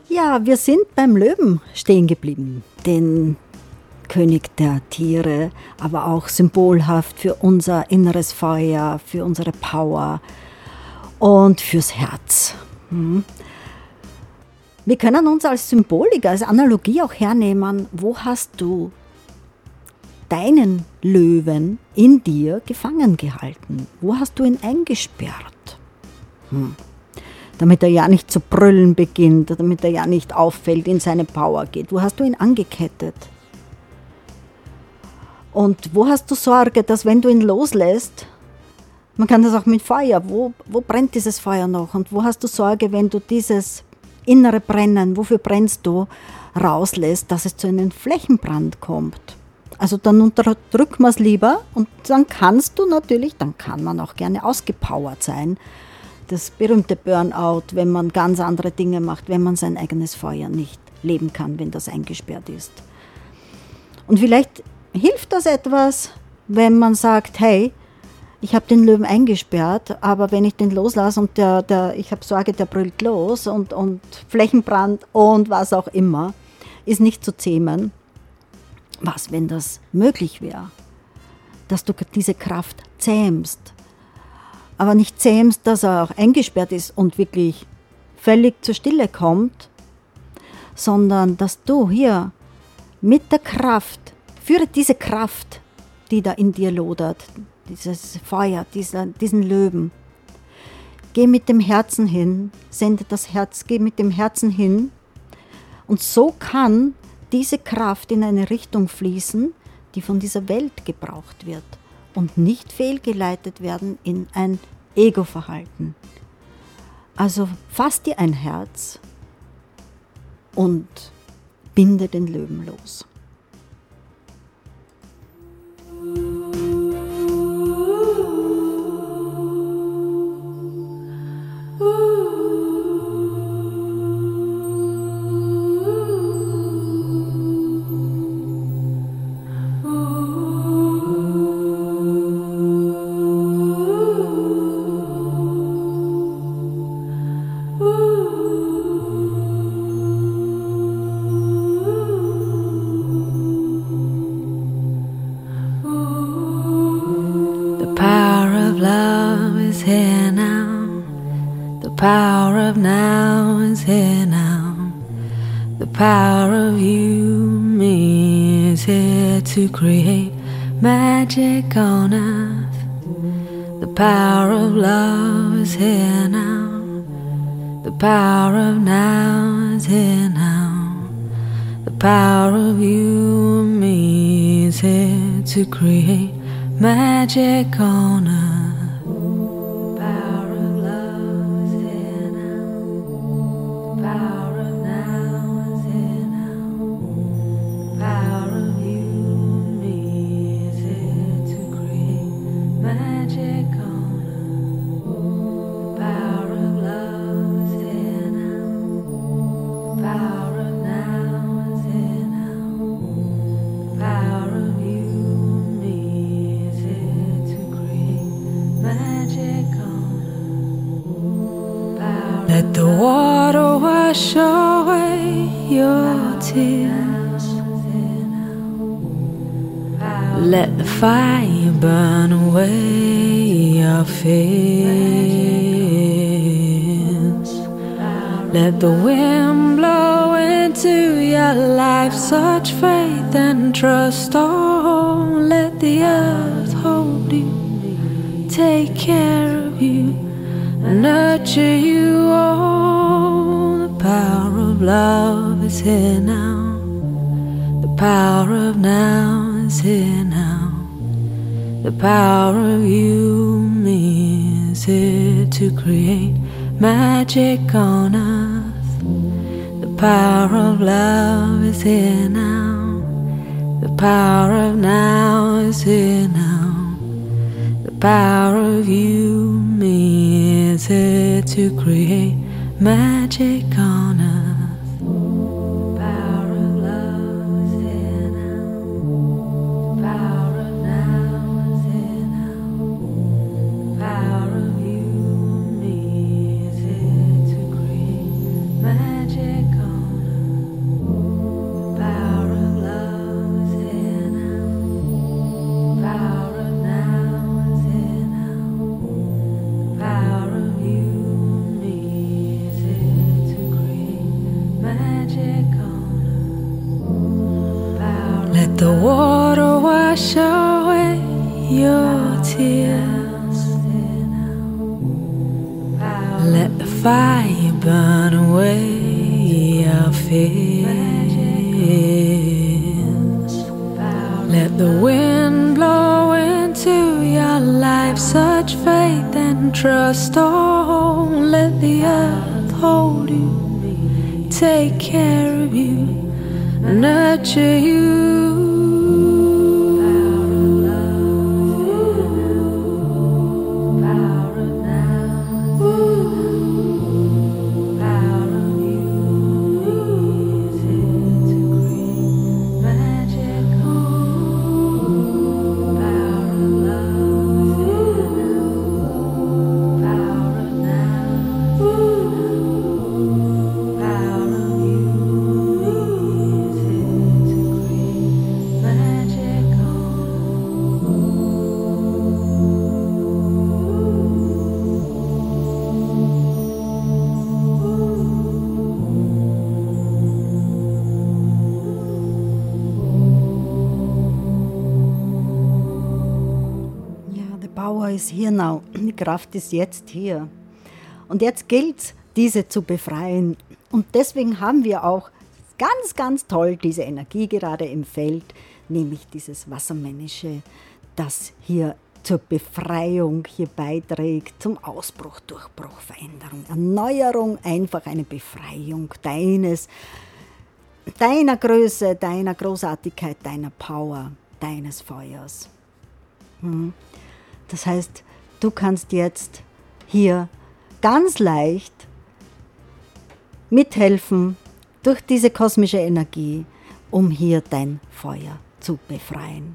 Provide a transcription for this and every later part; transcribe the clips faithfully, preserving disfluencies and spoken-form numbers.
Ja, wir sind beim Löwen stehen geblieben, den König der Tiere, aber auch symbolhaft für unser inneres Feuer, für unsere Power und fürs Herz. Hm. Wir können uns als Symbolik, als Analogie auch hernehmen, wo hast du deinen Löwen in dir gefangen gehalten? Wo hast du ihn eingesperrt? Hm. Damit er ja nicht zu brüllen beginnt, damit er ja nicht auffällt, in seine Power geht. Wo hast du ihn angekettet? Und wo hast du Sorge, dass wenn du ihn loslässt, man kann das auch mit Feuer, wo, wo brennt dieses Feuer noch? Und wo hast du Sorge, wenn du dieses innere Brennen, wofür brennst du, rauslässt, dass es zu einem Flächenbrand kommt? Also dann unterdrückt man es lieber und dann kannst du natürlich, dann kann man auch gerne ausgepowert sein. Das berühmte Burnout, wenn man ganz andere Dinge macht, wenn man sein eigenes Feuer nicht leben kann, wenn das eingesperrt ist. Und vielleicht hilft das etwas, wenn man sagt, hey, ich habe den Löwen eingesperrt, aber wenn ich den loslasse und der, der, ich habe Sorge, der brüllt los und, und Flächenbrand und was auch immer, ist nicht zu zähmen. Was, wenn das möglich wäre, dass du diese Kraft zähmst, aber nicht zähmst, dass er auch eingesperrt ist und wirklich völlig zur Stille kommt, sondern dass du hier mit der Kraft, führe diese Kraft, die da in dir lodert, dieses Feuer, dieser, diesen Löwen. Geh mit dem Herzen hin, sende das Herz, geh mit dem Herzen hin und so kann diese Kraft in eine Richtung fließen, die von dieser Welt gebraucht wird und nicht fehlgeleitet werden in ein Ego-Verhalten. Also fass dir ein Herz und binde den Löwen los. To create magic on earth. The power of love is here now. The power of now is here now. The power of you and me is here to create magic on earth. Let the water wash away your tears. Let the fire burn away your fears. Let the wind blow into your life such faith and trust. Oh, let the earth hold you, take care of you, nurture you. Oh, the power of love is here now. The power of now is here now. The power of you and me is here to create magic on earth. The power of love is here now. The power of now is here now. The power of you and me is here to create magic on earth. Magic on Let the water wash away your tears. Let the fire burn away your fears. Let the wind blow into your life such faith and trust. Oh, let the earth hold you, take care of you, nurture you. Is here now. Die Kraft ist jetzt hier. Und jetzt gilt es, diese zu befreien. Und deswegen haben wir auch ganz, ganz toll diese Energie gerade im Feld, nämlich dieses Wassermännische, das hier zur Befreiung hier beiträgt, zum Ausbruch, Durchbruch, Veränderung, Erneuerung, einfach eine Befreiung deines, deiner Größe, deiner Großartigkeit, deiner Power, deines Feuers. Hm. Das heißt, du kannst jetzt hier ganz leicht mithelfen durch diese kosmische Energie, um hier dein Feuer zu befreien.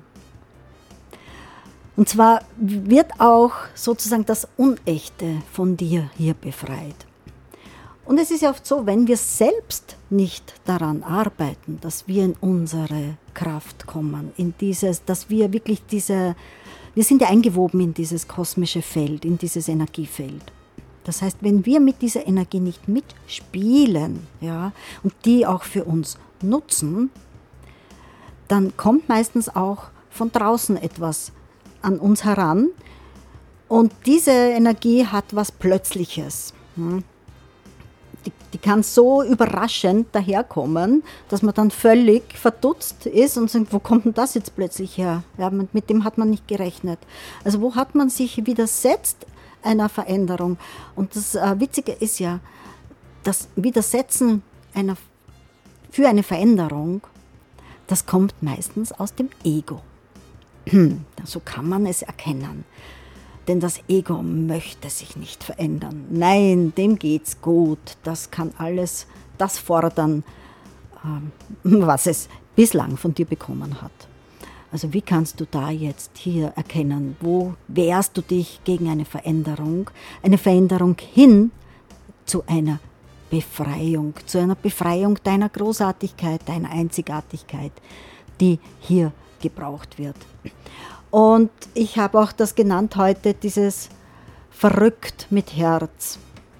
Und zwar wird auch sozusagen das Unechte von dir hier befreit. Und es ist ja oft so, wenn wir selbst nicht daran arbeiten, dass wir in unsere Kraft kommen, in dieses, dass wir wirklich diese Wir sind ja eingewoben in dieses kosmische Feld, in dieses Energiefeld. Das heißt, wenn wir mit dieser Energie nicht mitspielen, ja, und die auch für uns nutzen, dann kommt meistens auch von draußen etwas an uns heran. Und diese Energie hat was Plötzliches. Hm? Die, die kann so überraschend daherkommen, dass man dann völlig verdutzt ist und sagt, wo kommt denn das jetzt plötzlich her? Ja, mit, mit dem hat man nicht gerechnet. Also wo hat man sich widersetzt einer Veränderung? Und das äh, Witzige ist ja, das Widersetzen einer, für eine Veränderung, das kommt meistens aus dem Ego. So kann man es erkennen. Denn das Ego möchte sich nicht verändern. Nein, dem geht's gut. Das kann alles das fordern, was es bislang von dir bekommen hat. Also wie kannst du da jetzt hier erkennen, wo wehrst du dich gegen eine Veränderung? Eine Veränderung hin zu einer Befreiung, zu einer Befreiung deiner Großartigkeit, deiner Einzigartigkeit, die hier gebraucht wird. Und ich habe auch das genannt heute, dieses verrückt mit Herz.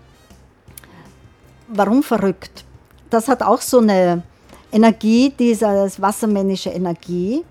Warum verrückt? Das hat auch so eine Energie, diese wassermännische Energie.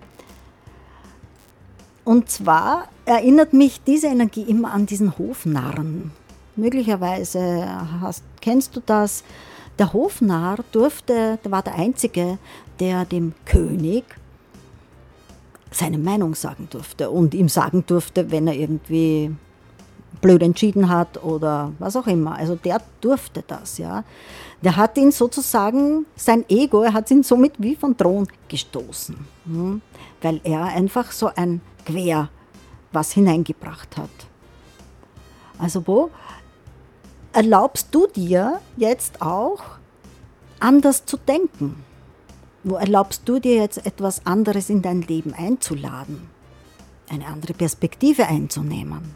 Und zwar erinnert mich diese Energie immer an diesen Hofnarren. Möglicherweise hast, kennst du das. Der Hofnarr durfte, der war der Einzige, der dem König seine Meinung sagen durfte und ihm sagen durfte, wenn er irgendwie blöd entschieden hat oder was auch immer. Also der durfte das, ja. Der hat ihn sozusagen, sein Ego, er hat ihn somit wie von Thron gestoßen, hm? Weil er einfach so ein Quer was hineingebracht hat. Also wo erlaubst du dir jetzt auch anders zu denken? Wo erlaubst du dir jetzt etwas anderes in dein Leben einzuladen? Eine andere Perspektive einzunehmen?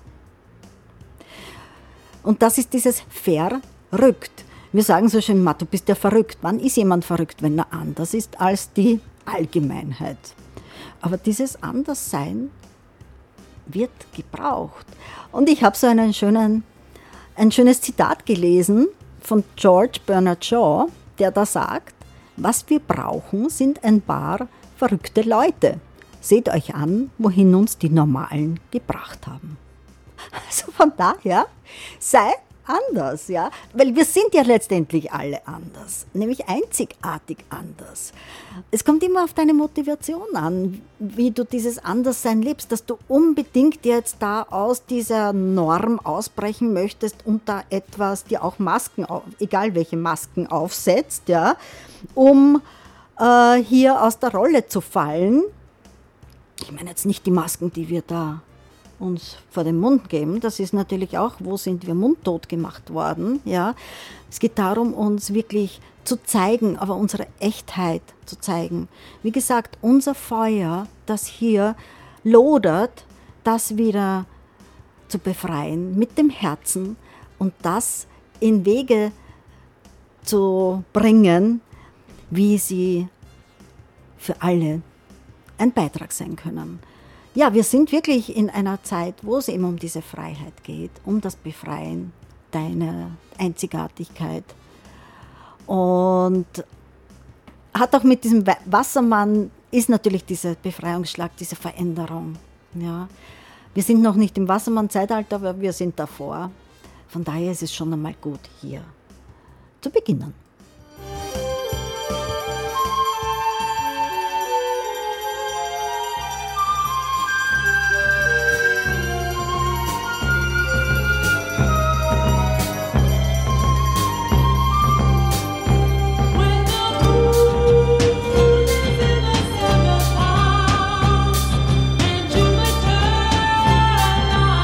Und das ist dieses verrückt. Wir sagen so schön, du bist ja verrückt. Wann ist jemand verrückt, wenn er anders ist als die Allgemeinheit? Aber dieses Anderssein wird gebraucht. Und ich habe so einen schönen, ein schönes Zitat gelesen von George Bernard Shaw, der da sagt, was wir brauchen, sind ein paar verrückte Leute. Seht euch an, wohin uns die Normalen gebracht haben. Also von daher, sei anders, ja, weil wir sind ja letztendlich alle anders, nämlich einzigartig anders. Es kommt immer auf deine Motivation an, wie du dieses Anderssein lebst, dass du unbedingt jetzt da aus dieser Norm ausbrechen möchtest und da etwas, dir auch Masken, egal welche Masken aufsetzt, ja, um äh, hier aus der Rolle zu fallen. Ich meine jetzt nicht die Masken, die wir da uns vor den Mund geben, das ist natürlich auch, wo sind wir mundtot gemacht worden, ja. Es geht darum, uns wirklich zu zeigen, aber unsere Echtheit zu zeigen. Wie gesagt, unser Feuer, das hier lodert, das wieder zu befreien mit dem Herzen und das in Wege zu bringen, wie sie für alle ein Beitrag sein können. Ja, wir sind wirklich in einer Zeit, wo es eben um diese Freiheit geht, um das Befreien deiner Einzigartigkeit. Und hat auch mit diesem Wassermann, ist natürlich dieser Befreiungsschlag, diese Veränderung. Ja. Wir sind noch nicht im Wassermann-Zeitalter, aber wir sind davor. Von daher ist es schon einmal gut, hier zu beginnen.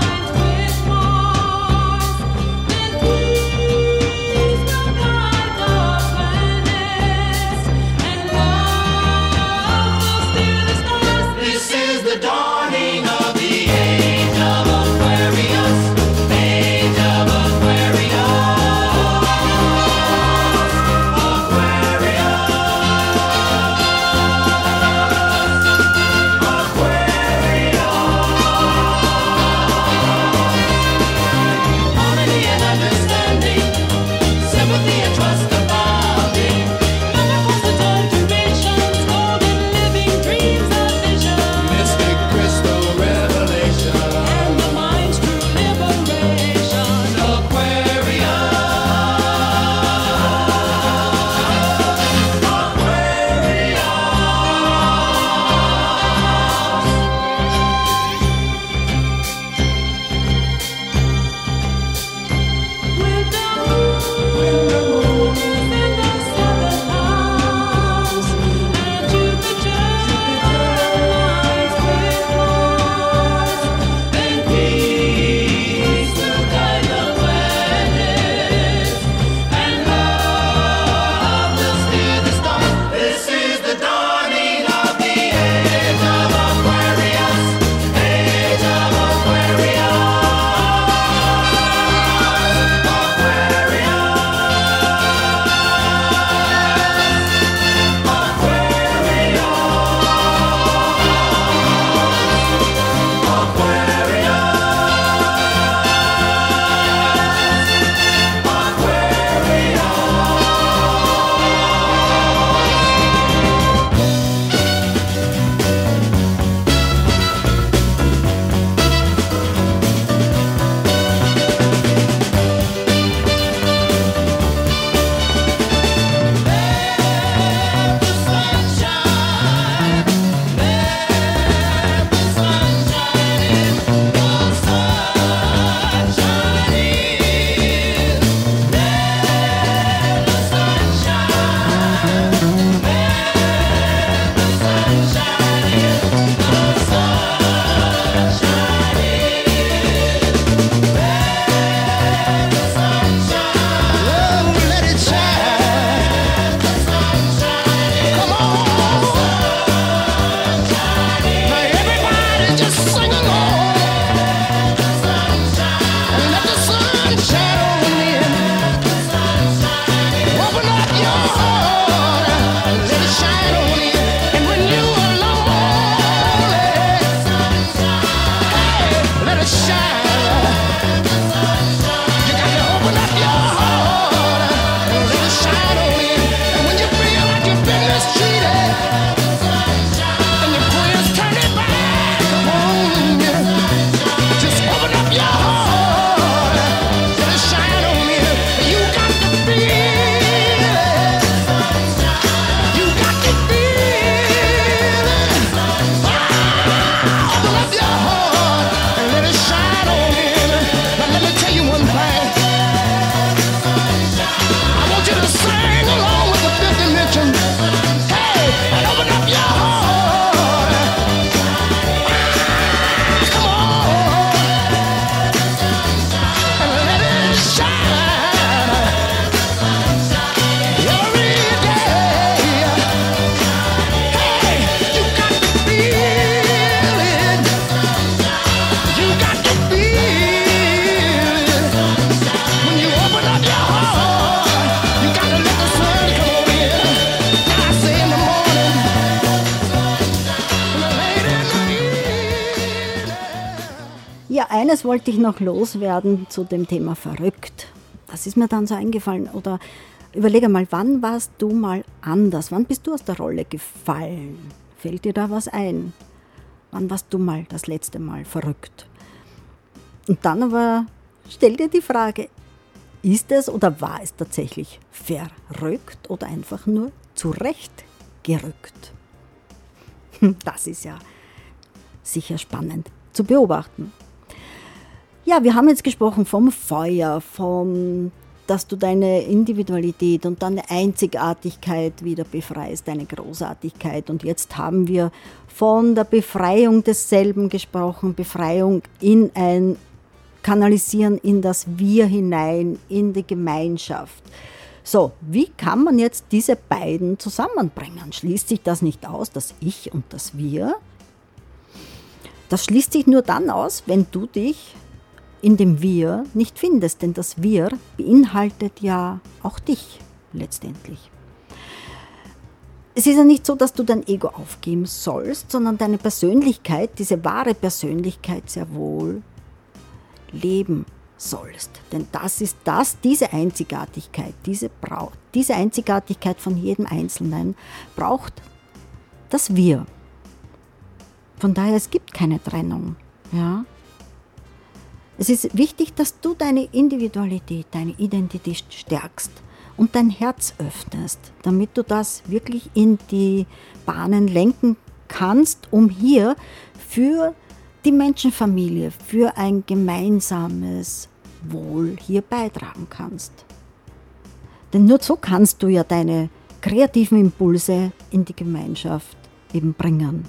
Please provide the eines wollte ich noch loswerden zu dem Thema verrückt. Das ist mir dann so eingefallen. Oder überlege mal, wann warst du mal anders? Wann bist du aus der Rolle gefallen? Fällt dir da was ein? Wann warst du mal das letzte Mal verrückt? Und dann aber stell dir die Frage, ist es oder war es tatsächlich verrückt oder einfach nur zurechtgerückt? Das ist ja sicher spannend zu beobachten. Ja, wir haben jetzt gesprochen vom Feuer, vom, dass du deine Individualität und deine Einzigartigkeit wieder befreist, deine Großartigkeit. Und jetzt haben wir von der Befreiung desselben gesprochen, Befreiung in ein Kanalisieren in das Wir hinein, in die Gemeinschaft. So, wie kann man jetzt diese beiden zusammenbringen? Schließt sich das nicht aus, das Ich und das Wir? Das schließt sich nur dann aus, wenn du dich in dem Wir nicht findest, denn das Wir beinhaltet ja auch dich letztendlich. Es ist ja nicht so, dass du dein Ego aufgeben sollst, sondern deine Persönlichkeit, diese wahre Persönlichkeit sehr wohl leben sollst. Denn das ist das, diese Einzigartigkeit, diese, Brau- diese Einzigartigkeit von jedem Einzelnen braucht das Wir. Von daher, es gibt keine Trennung. Ja? Es ist wichtig, dass du deine Individualität, deine Identität stärkst und dein Herz öffnest, damit du das wirklich in die Bahnen lenken kannst, um hier für die Menschenfamilie, für ein gemeinsames Wohl hier beitragen kannst. Denn nur so kannst du ja deine kreativen Impulse in die Gemeinschaft eben bringen.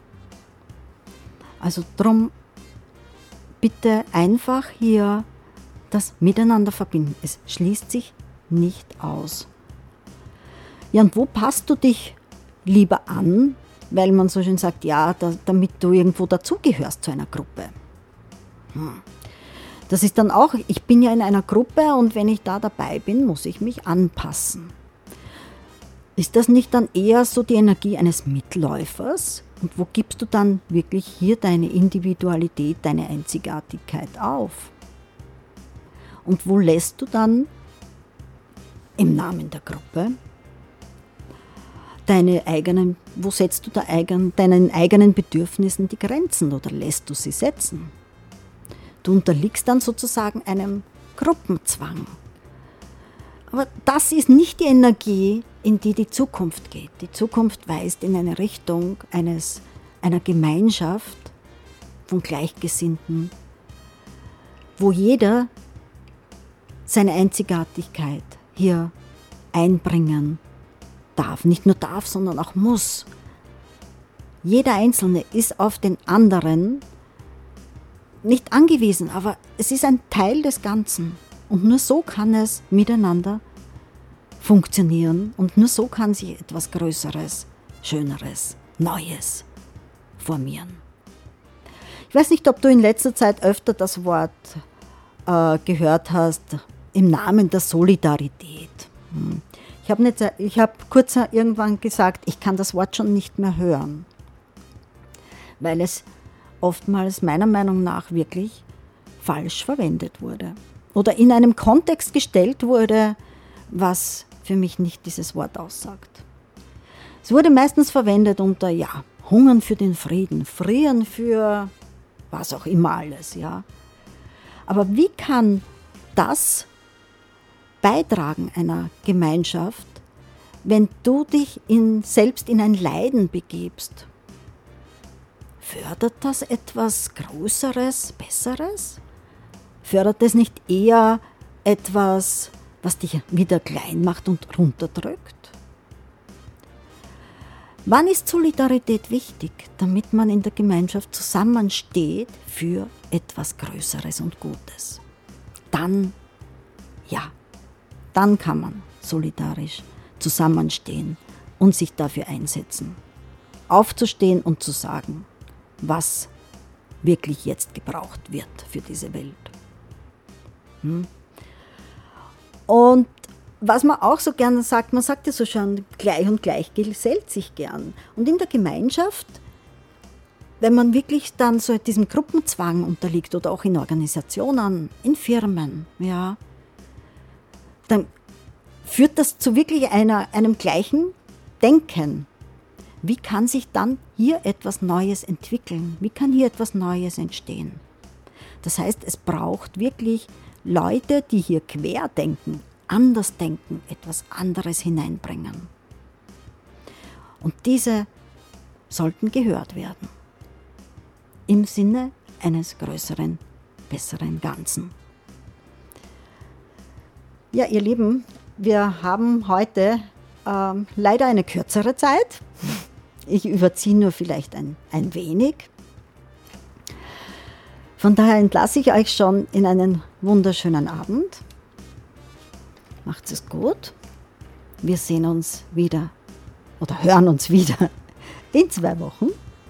Also drum bitte einfach hier das Miteinander verbinden. Es schließt sich nicht aus. Ja, und wo passt du dich lieber an? Weil man so schön sagt, ja, da, damit du irgendwo dazugehörst zu einer Gruppe. Hm. Das ist dann auch, ich bin ja in einer Gruppe und wenn ich da dabei bin, muss ich mich anpassen. Ist das nicht dann eher so die Energie eines Mitläufers? Und wo gibst du dann wirklich hier deine Individualität, deine Einzigartigkeit auf? Und wo lässt du dann im Namen der Gruppe deine eigenen, wo setzt du da eigen, deinen eigenen Bedürfnissen die Grenzen oder lässt du sie setzen? Du unterliegst dann sozusagen einem Gruppenzwang. Aber das ist nicht die Energie, in die die Zukunft geht. Die Zukunft weist in eine Richtung eines, einer Gemeinschaft von Gleichgesinnten, wo jeder seine Einzigartigkeit hier einbringen darf. Nicht nur darf, sondern auch muss. Jeder Einzelne ist auf den anderen nicht angewiesen, aber es ist ein Teil des Ganzen. Und nur so kann es miteinander funktionieren und nur so kann sich etwas Größeres, Schöneres, Neues formieren. Ich weiß nicht, ob du in letzter Zeit öfter das Wort äh, gehört hast, im Namen der Solidarität. Hm. Ich habe nicht, ich habe kurz irgendwann gesagt, ich kann das Wort schon nicht mehr hören, weil es oftmals meiner Meinung nach wirklich falsch verwendet wurde oder in einem Kontext gestellt wurde, was für mich nicht dieses Wort aussagt. Es wurde meistens verwendet unter, ja, Hungern für den Frieden, Frieren für was auch immer alles, ja. Aber wie kann das beitragen einer Gemeinschaft, wenn du dich in, selbst in ein Leiden begibst? Fördert das etwas Größeres, Besseres? Fördert es nicht eher etwas, was dich wieder klein macht und runterdrückt? Wann ist Solidarität wichtig? Damit man in der Gemeinschaft zusammensteht für etwas Größeres und Gutes. Dann, ja, dann kann man solidarisch zusammenstehen und sich dafür einsetzen. Aufzustehen und zu sagen, was wirklich jetzt gebraucht wird für diese Welt. Hm? Und was man auch so gerne sagt, man sagt ja so schon, gleich und gleich gesellt sich gern. Und in der Gemeinschaft wenn man wirklich dann so diesem Gruppenzwang unterliegt oder auch in Organisationen, in Firmen, ja, dann führt das zu wirklich einer, einem gleichen Denken. Wie kann sich dann hier etwas Neues entwickeln? Wie kann hier etwas Neues entstehen? Das heißt, es braucht wirklich Leute, die hier querdenken, anders denken, etwas anderes hineinbringen. Und diese sollten gehört werden. Im Sinne eines größeren, besseren Ganzen. Ja, ihr Lieben, wir haben heute ähm, leider eine kürzere Zeit. Ich überziehe nur vielleicht ein, ein wenig. Von daher entlasse ich euch schon in einen wunderschönen Abend. Macht's es gut. Wir sehen uns wieder oder hören uns wieder in zwei Wochen.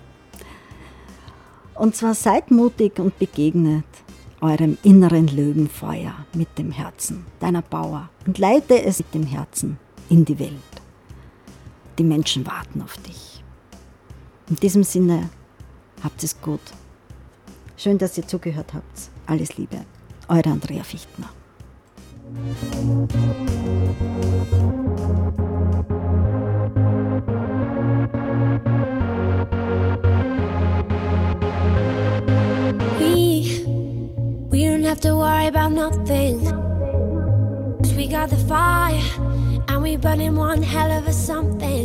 Und zwar seid mutig und begegnet eurem inneren Löwenfeuer mit dem Herzen, deiner Power, und leite es mit dem Herzen in die Welt. Die Menschen warten auf dich. In diesem Sinne, habt es gut. Schön, dass ihr zugehört habt. Alles Liebe, eure Andrea Fichtner. We, we don't have to worry about nothing. 'Cause we got the fire and we burning one hell of a something.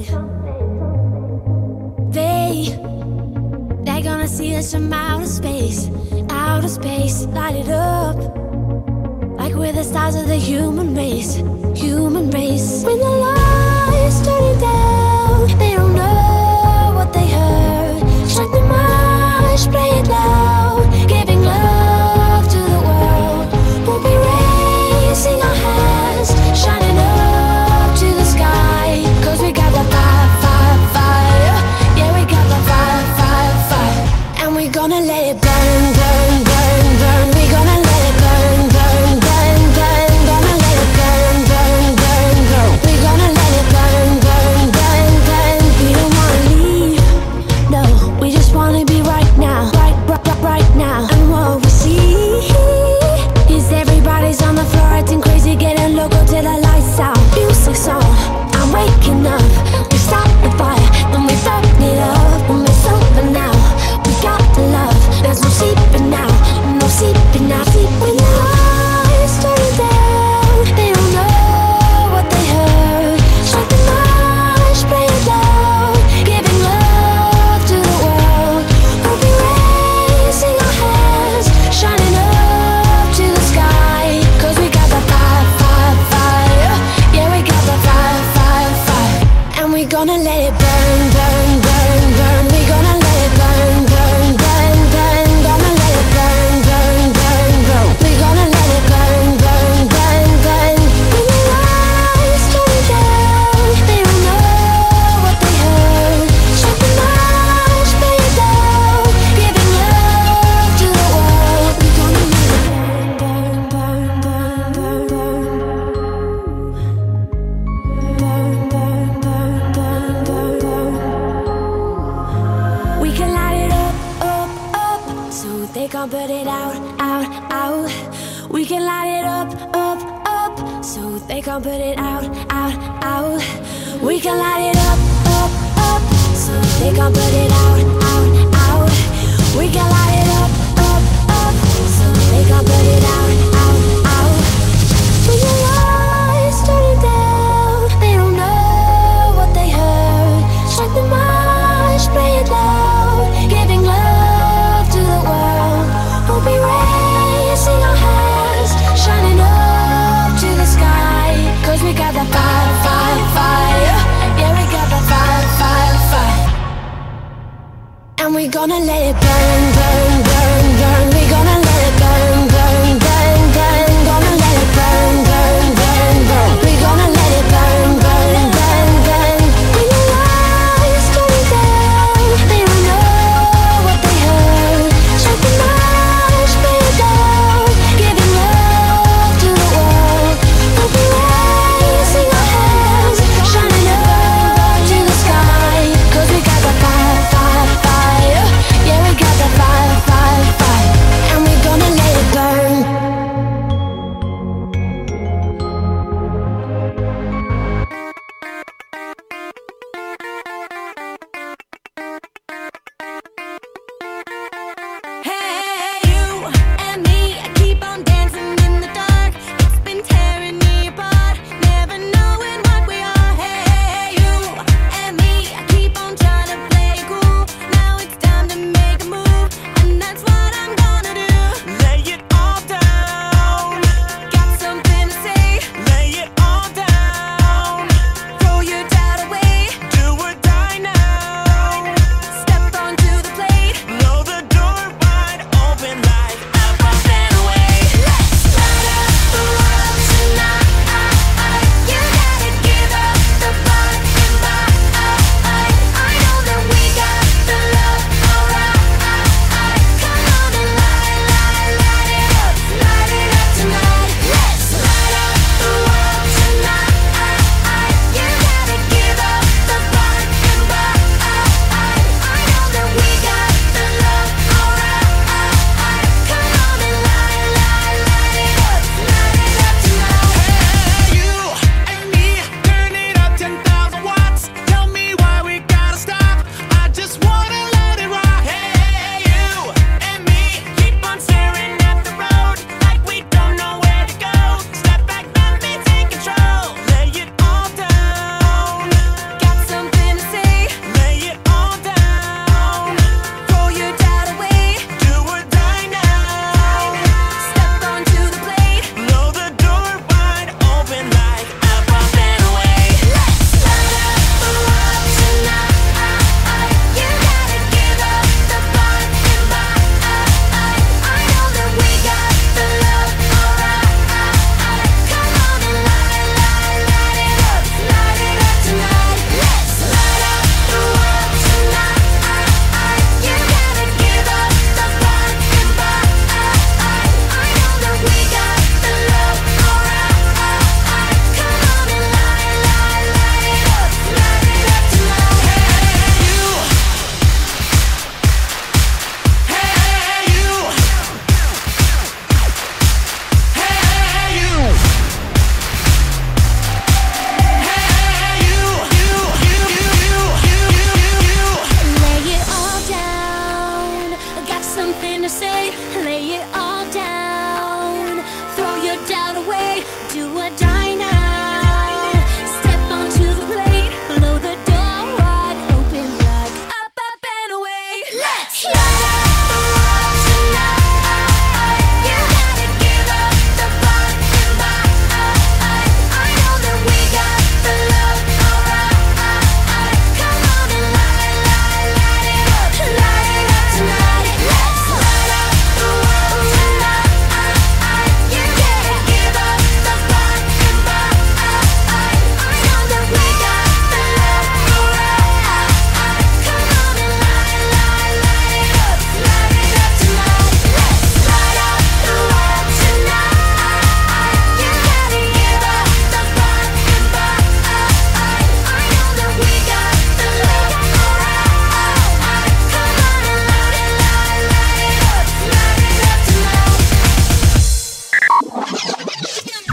They, they're gonna see us from outer space, outer space, light it up. Like we're the stars of the human race, human race. When the lights turn down, they don't know what they heard. Strike the march, play it loud, giving love to the world. We'll be raising our hands, shining up to the sky. 'Cause we got the fire, fire, fire. Yeah, we got the fire, fire, fire. And we're gonna let it burn, burn, burn, burn. We're gonna let it burn, burn, burn, burn. Gonna let it burn, burn, burn, burn. We're gonna let it burn, burn, burn, burn. We don't wanna leave, no. We just wanna be right now, right, right, right, right now. And what we see is everybody's on the floor acting crazy, getting loco till the lights out. Music's on, I'm waking up. We start the fire, then we burn it up. When it's over now, we got the love. There's no sleeping now, no sleeping now. Sleep when the lights turn down. They don't know what they heard. Strike the march, play it loud, giving love to the world. We'll be raising our hands, shining up to the sky. 'Cause we got the fire, fire, fire. Yeah, we got the fire, fire, fire. And we're gonna let it burn, burn, burn, burn. We're gonna let it burn, burn, burn, burn. Gonna let it burn, burn, burn, burn. We're gonna let it burn, burn, burn, burn. When the lights turn down, they don't know what they heard. Strike the march, play it loud, giving love to the world. We're gonna let it burn, burn, burn, burn, burn, burn, burn, burn, burn, burn, burn. We can light it up, up, up, so they can't put it out, out, out. We can light it up, up, up, so they can't put it out, out, out. We can light it up, up, up, so they can't put it out, out, out. We can light it up, up, up, so they can't put it out, out, out. When the lights turn down, they don't know what they heard. Strike the march, play it loud, giving love to the world. We'll be raising our hands, shining up to the sky. 'Cause we got the fire, fire, fire. Yeah, we got the fire, fire, fire. And we're gonna let it burn, burn, burn, burn. We're gonna let it burn, burn, burn, burn. Gonna let it burn, burn, burn, burn. We're gonna let it burn, burn, burn, burn. When the lights turn down, they don't know what they heard. Strike the march, play it loud, giving love to the world. We'll be raising our hands, shining up to the sky. 'Cause we got the fire, fire, fire. Yeah,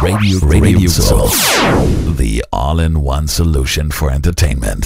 Radio, Radio Soul, the all-in-one solution for entertainment.